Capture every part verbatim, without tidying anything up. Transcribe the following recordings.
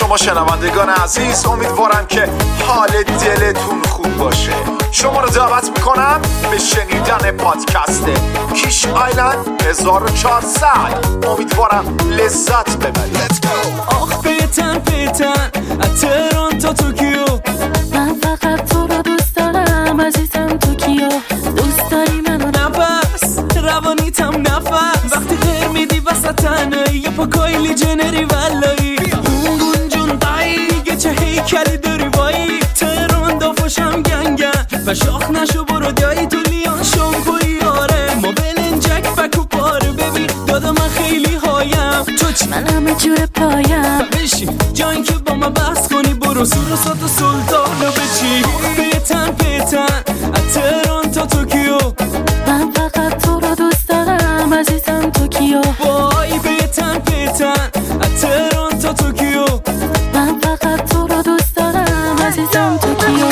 شما شنوندگان عزیز، امیدوارم که حال دلتون خوب باشه. شما رو دعوت میکنم به شنیدن پادکست کیش آیلند هزار و چهارصد. امیدوارم لذت ببرید. آخ پیتن پیتن از تهران تا توکیو، من فقط تو رو دوست دارم عزیزم توکیو. دوست داری منو؟ نفس روانیتم نفس، وقتی غیر میدی وسط تنهایی یه پا کایلی جنری ولایی. اون جون دایی یه چه هیکلی داری وایی. تهران دافاشم گنگن و شاخ نشو برو دایی تو لیان شامپوی. آره ما بلنجک فکو پاره ببین دادا من خیلی هایم تو چی؟ من همه جور پایم بشین جایی که با من بحث کنی برو سور و سات و سلطان رو بچی. پیتن پیتن از تهران تا توکیو، من فقط تو رو دوست دارم عزیزم توکیو. وای پیتن پیتن از تهران تا توکیو، من فقط تو رو دوست دارم عزیزم توکیو.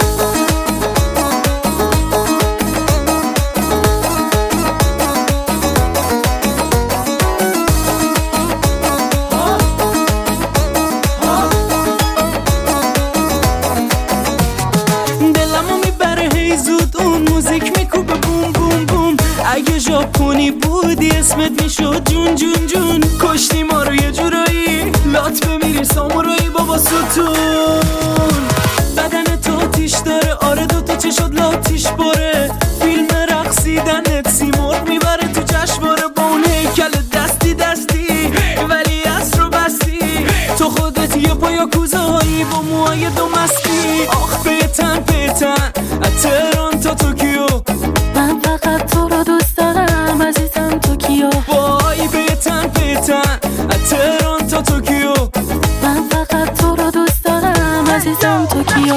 اگه ژاپنی بودی اسمت میشد جون جون جون. کشتی ما رو یه جورایی لات بمیری سامورایی بابا ستون. بدن تو تیش داره آره دوتا چشات لاتیش باره. فیلم رقصیدنت سیمرغ میبره تو جشنواره با اون هیکل دستی دستی ولی اصر رو بستی. تو خودت یه پایا کوزهایی با موهای دو مستی. آخ پیتن پیتن از تهران تا توکیو، من فقط تو رو دوست دارم عزیزم توکیو. وای پیتن پیتن از تهران تا توکیو، من فقط تو رو دوست دارم عزیزم توکیو.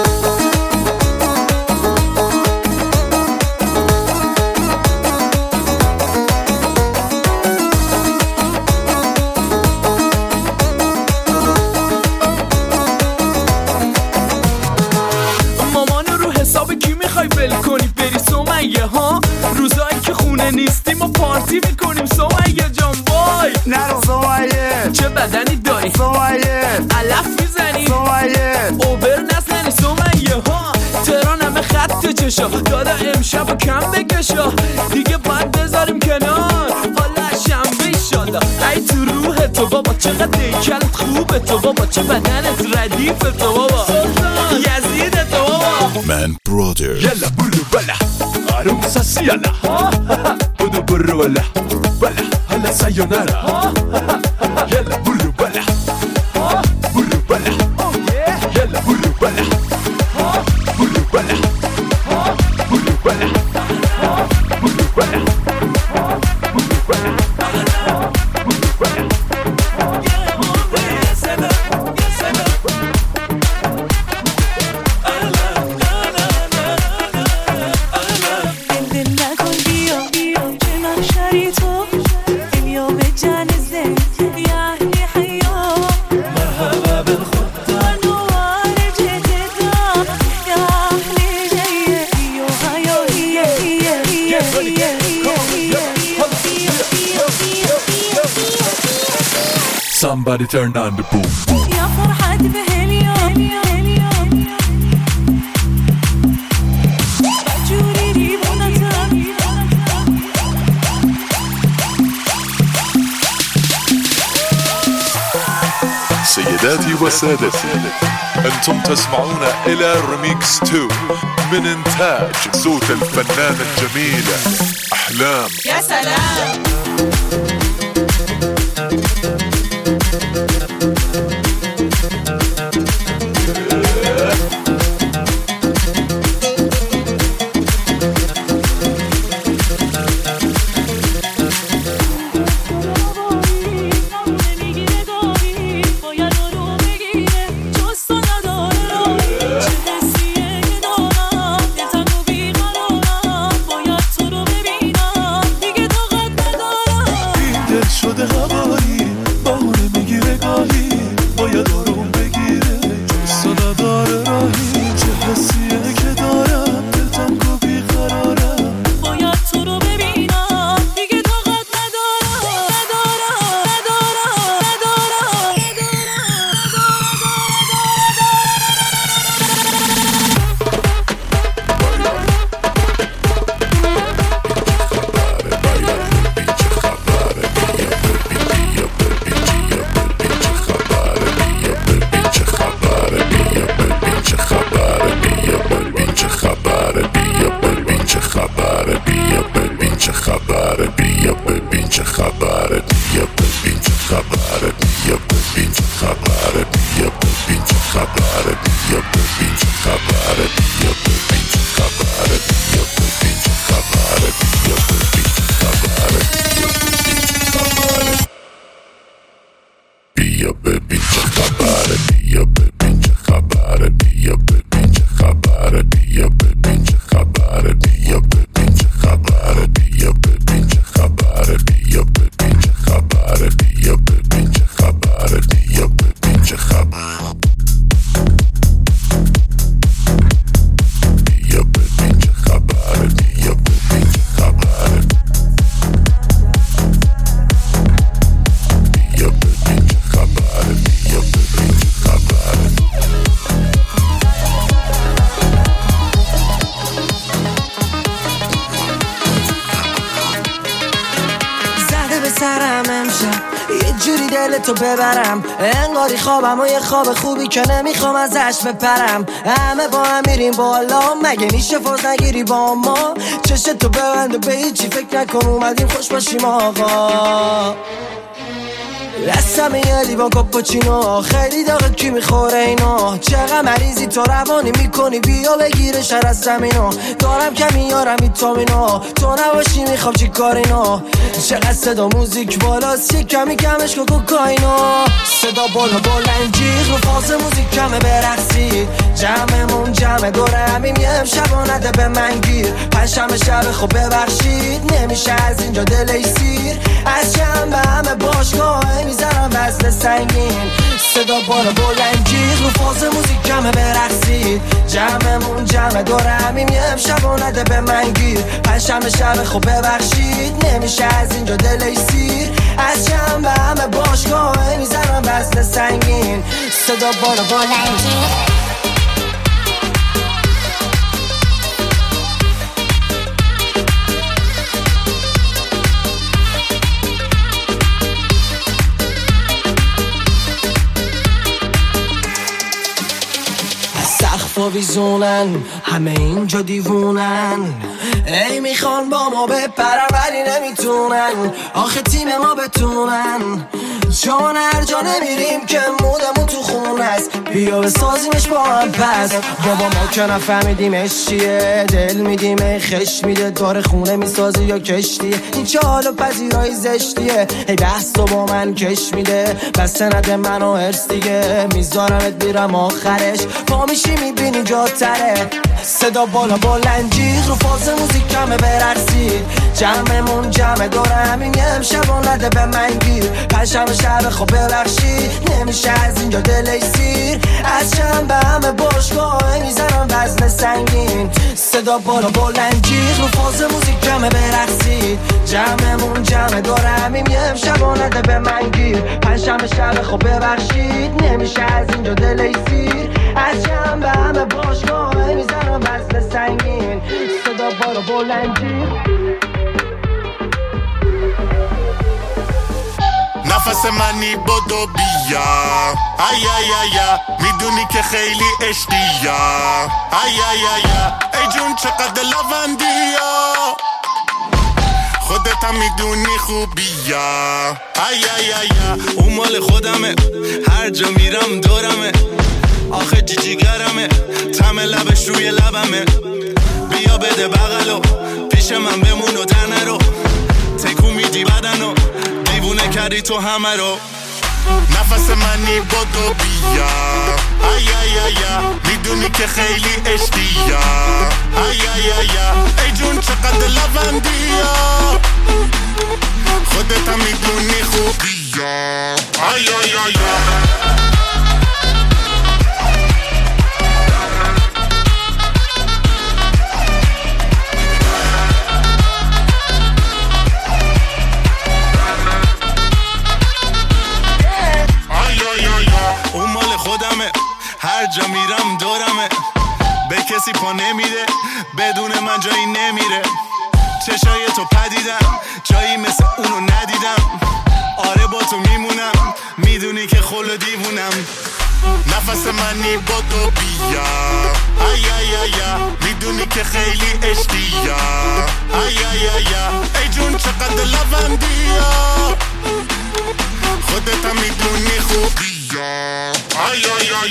مامانو رو حساب کی میخوای ول کنی بری سمیه ها؟ روزایی که خونه نیستیم و پارتی میکنیم سمیه جان. وای نرو سمیه، چه بدنی داری سمیه، علف میزنی سمیه، اوبر نزنی سمیه ها. تهران همه خط چشا دادا امشب و کم بکشا دیگه باید بذاریم کنار. حالا شنبه ایشالا ای تو روح تو بابا چقدر دیکلت خوبه تو بابا چه بدنت ردیف تو بابا یزید تو بابا. من برادر يلا بلو بلا عروسة سيالا بدو برو ولا بلا هلا سايونارا. يلا بلو بلا بلو بلا يلا بلو بلا بلو بلا بلو بلا بلو بلا Somebody turn on the boom boom. يا فرحتي بهاليوم جوري لي بونتام. سيداتي وسادتي، أنتم تسمعون إلى ريميكس اثنين من إنتاج صوت الفنانة الجميلة أحلام. يا سلام. امشب یه جوری دلتو ببرم، انگاری خوابم و یه خواب خوبی که نمیخوام ازش بپرم. همه با هم میریم بالا، مگه میشه فاز نگیری با ما؟ چشتو ببند و به هیچی فکر نکن، اومدیم خوش باشیم آقا. دستم یه لیوان کاپوچینو، خیلی داغه کی میخوره اینو؟ چقدر مریضی تو روانی میکنی، بیا بگیره شر از زمینو. دارم کمی یارم ویتامینو، تو نباشی میخوام چی کارینو؟ چقدر صدا موزیک بالاست، یه کمی کمش که کوکاینو. صدا بالا بلند جیغ رو فاز موزیک کمه برقصید، جمعمون جمع دوره همیم یه امشب و نده به من گیر. پنجشنبه شب خب ببخشید، نمیشه از اینجا دلی سیر. از چند به همه باشگاه میزنم وزن سنگین، صدا بالا بلند جیغ رو فاز موزیک کمه برقصید، جمعمون جمع دوره همیم یه امشب و نده به من گیر. پنجشنبه شب خب ببخشید، نمیشه از اینجا دلی سیر. از چند به همه باشگاه میزنم وزن سنگین، صدا بالا بلند جیغ. سقف و ویزونن همه اینجا دیوونن، ای میخوان با ما بپرن ولی نمیتونن، آخه تیم ما بتونن. چون هر جا نمیریم که مودمون تو خون هست، بیا بسازیمش با هم پس. بابا ما که نفهمیدیمش چیه، دل میدیم خش میده، داره خونه میسازی یا کشتیه. این چه حال و پذیرایی زشتیه، ای بحث تو با من کش میده، بس نده منو هرس دیگه، میذارمت میرم آخرش، پا میشی میبینی جاتره. صدا بالا بلند جیغ رو فاز موزیک کمه برقصید، جمعمون جمع دوره همین یه امشب و نده به من گیر. پنجشنبه شب خب ببخشید، نمیشه از اینجا دلی سیر. از چند به همه باشگاه میزنم وزن سنگین، صدا بالا بلند جیغ رو فاز موزیک کمه برقصید، جمعمون جمع دوره همین یه امشب و نده به من گیر. پنجشنبه شب خب ببخشید، نمیشه از اینجا دلی سیر. از چند به همه باشگاه میزنم وزن سنگین، صدا بالا بلند جیغ. نفس منی بدو بیا، ای ای ای میدونی که خیلی عشقی، ای ای ای ای جون چقدر لوندیا، خودت هم میدونی خوبیا، ای ای ای اون مال خودمه، هر جا میرم دورمه، آخه جیجیگرمه، تم لبش روی لبمه. بیا بده بغلو، پیش من بمون و در نرو، تکون میدی بدنو، دیوونه کردی تو همه رو. نفس منی بدو بیا، ای ای ای میدونی که خیلی عشقی، ای ای ای ای جون چقدر لوندیا، خودت هم میدونی خوبیا، ای ای ای هر جا میرم دورمه، به کسی پا نمیده، بدون من جایی نمیره. چشای تو پدیدم، جایی مثل اونو ندیدم، آره با تو میمونم، میدونی که خلو دیوونم. نفس منی بدو بیا، ای ای ای میدونی که خیلی عشقی، ای ای ای ای جون چقدر لوندیا، خودت هم میدونی خوبیا، ای ای ای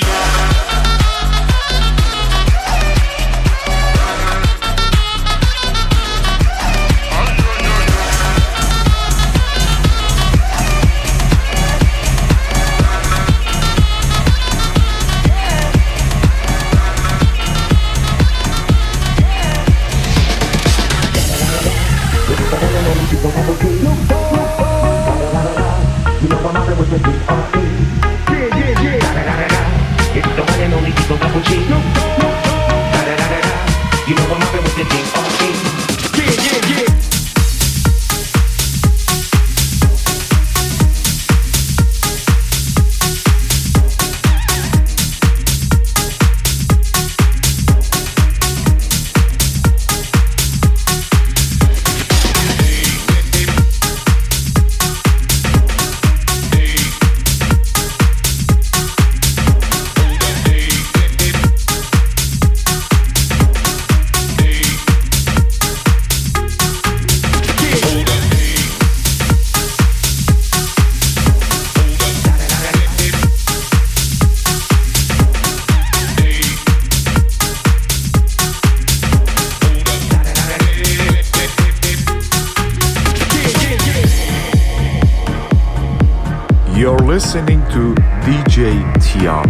You're listening to دی جی Tiam.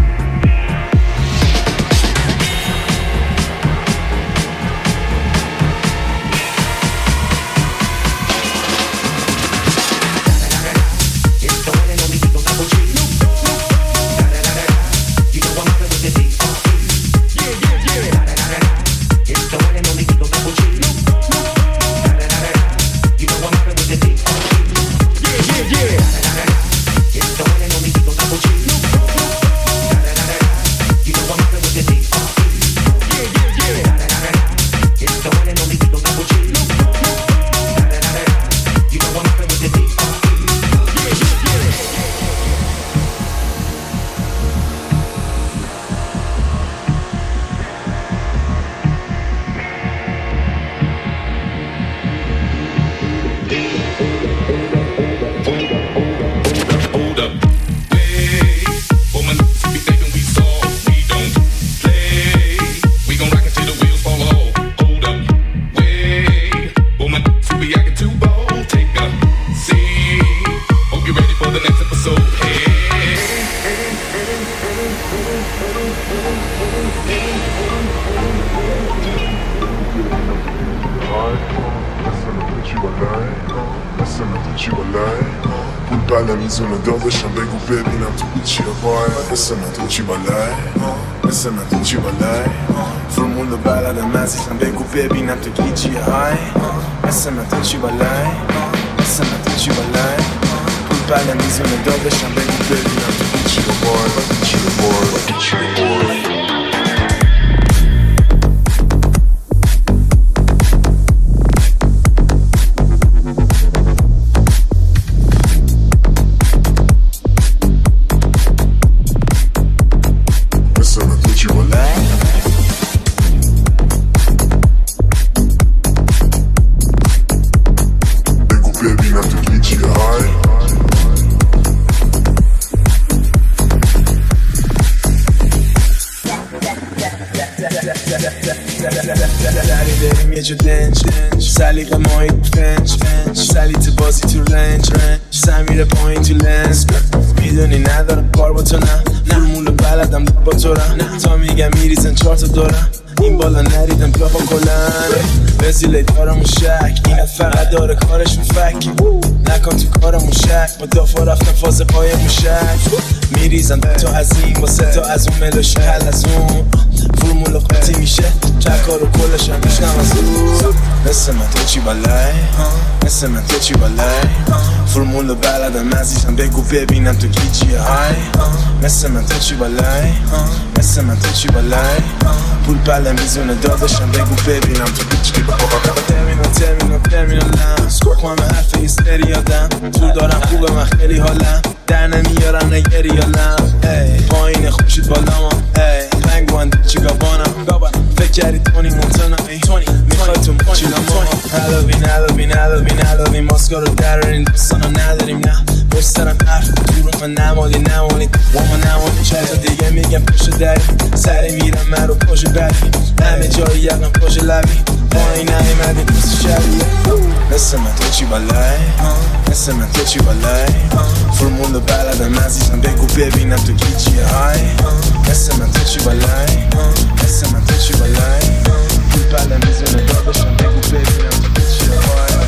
میزونه داداشم بگو ببینم تو چیه وای مثل من تو چی بالای مثل من تو چی بالای فرمول بلدم عزیزم بگو ببینم تو گیجیه های مثل من تو چی بالای مثل من تو چی بالای پول بله میزونه داداشم بگو ببینم تو چیه وای چیه وای چیه وای یه جو دنج سلیقه ماهی فنج سلیت بازی تو رنج سمیره پایین تو لنز میدونی ندارم کار با تو نه فرمول بلدم با تو رم تا میگم میریزن چهار تا دورم این بالا نریدم بیا با کلن وزیله دارمون شک اینت فقط داره کارش مفک نکن تو کارمون شک با دافا رفتم فاز پای موشک میریزن تا از این واسه تا از اون ملوشه حل از اون فرمول قطعی میشه چکار و کلش هم میشنم از اون مثل من تو چی بالای مثل من تو چی بالای فرمول بلدم عزیزم بگو ببینم تو گیجیه های مثل من تو چی بالای مثل من تو چی بالای پول بله میزونه داداشم بگو ببینم تو چی بالای ترمینال ترمینال ترمینالم سکوک همه حرف هیستری یادم طول دارم خوبه من خیلی حالم در نمیارن نگری یالم پایین خوشید بالا ما پنگوان چیگابانم فکر کردی تونی مونتانا میخوای تو مچیلا ما هلوین هلوین هلوین هلوین ماسکا رو درارین دوستانا نداریم نه پشت سرم حرف تو رو من نمالی نمالی وما نمالی چند تا دیگه میگم پشت دری سری میرم من رو پشت بری همه جایی یقم پشت لبی پایین نایمدی پس شبیه مثل من تو چی بالای مثل من تو چی بالای فرمول بلدم عزیزم بگو ببینم تو گیجیه های مثل من تو چی بالای مثل من تو چی بالای پول بله میزونه داداشم بگو ببینم تو گیجیه های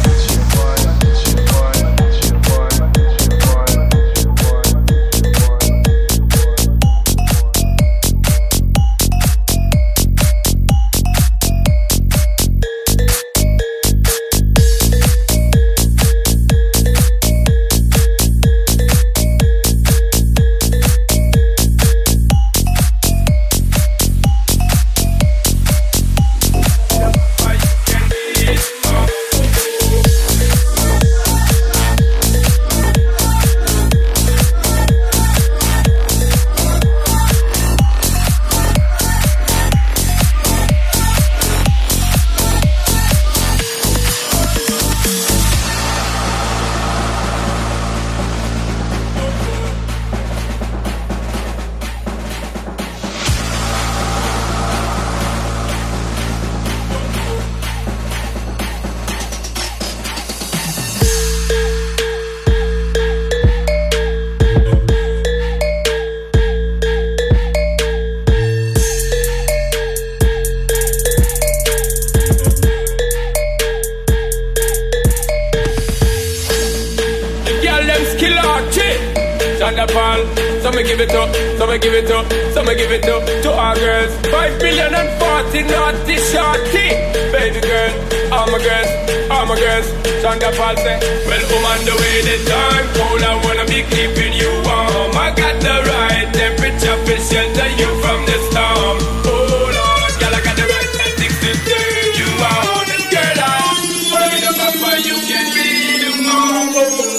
Shonda Paul. So me give it up, so me give it up, so me give it up to our girls. Five billion and forty naughty shorty. Baby girl, all my girls, all my girls. Shonda Paul say, well, I'm on the way the time cold. I wanna be keeping you warm. I got the right temperature for shelter you from the storm. Oh Lord, girl, I got the right tactics to turn you on. And girl, I'm afraid of Papa, you can be the mom.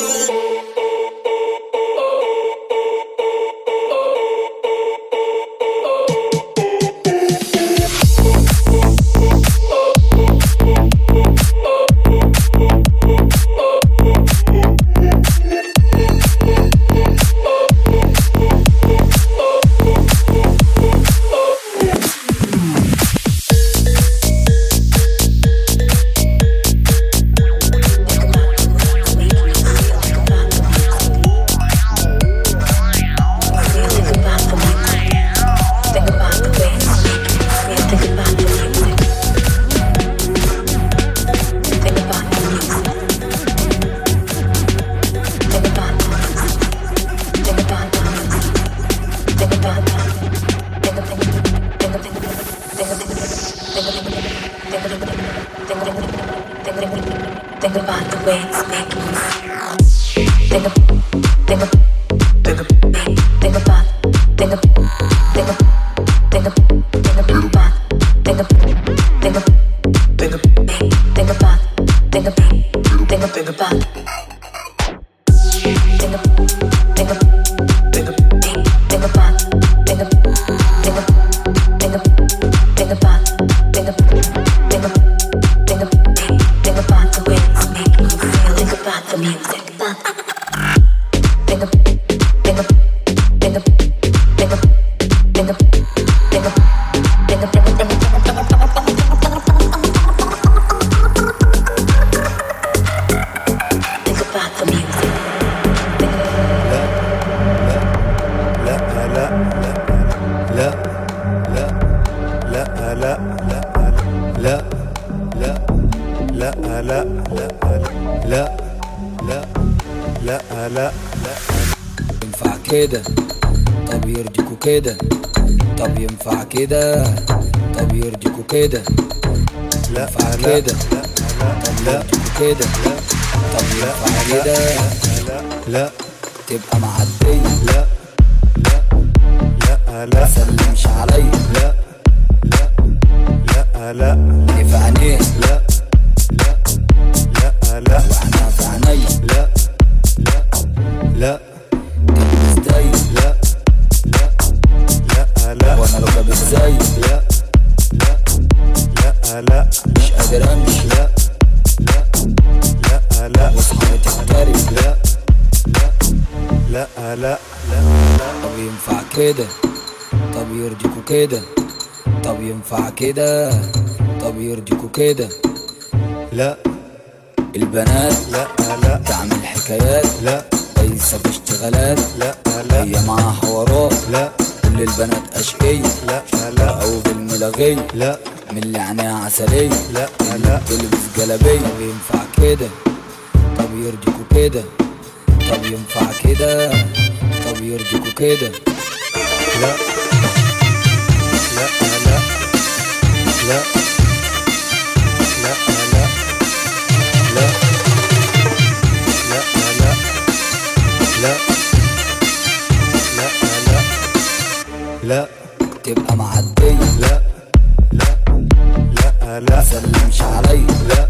Think about the way it's making you feel. Think about, think about, think about, think about, think about, think about, think about, think about, think about, think about, think about, think about, think about, think about, think about, think about. كده طب يرضيكوا كده طب ينفع كده طب يرضيكوا كده لا ينفع كده طب يرضيكوا كده طب ينفع كده لا تبقى معدية لا لا لا سلمش عليا لا لا لا اللي في عينيه لا لا لا واحنا في عينيا لا لا لا لا لا وانا لو جاب ازاي لا لا لا مش قادر امشي لا لا لا واصحابي تختاري لا لا لا لا طب ينفع كده طب يرضيكوا كده طب ينفع كده طب يرضيكوا كده لا البنات لا لا تعمل حكايات لا ليس في اشتغالات لا لا هي معاها حوارات لا كل البنات اشقية لا لا او بالملغية لا من اللي عينيها عسلية لا لا تلبس جلابية طب ينفع كده طب يرضيكوا كده طب ينفع كده طب يرضيكوا كده لا لا لا لا لا لا لا لا لا لا لا تبقى معدية لا لا لا سلمش عليا لا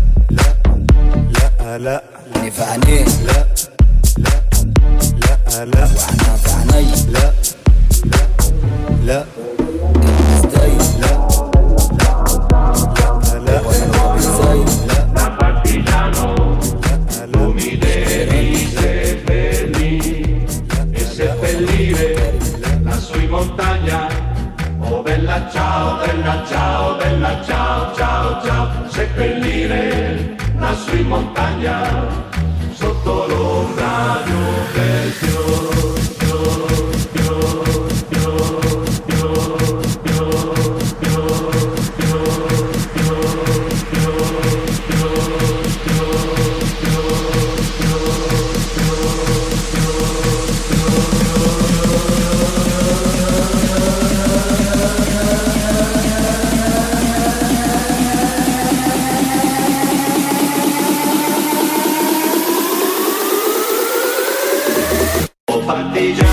لا لا اللي في عينيه لا لا لا واحنا في عينيا لا لا تبقى ازاي لا لا لا وانا لو ازاي لا montagna, oh bella ciao, bella ciao, bella ciao, ciao, ciao, seppellire lassù in montagna, sotto l'ombra di un bel fior, fior, fior, fior, fior, fior, fior, fior, fior, fior, partigiani.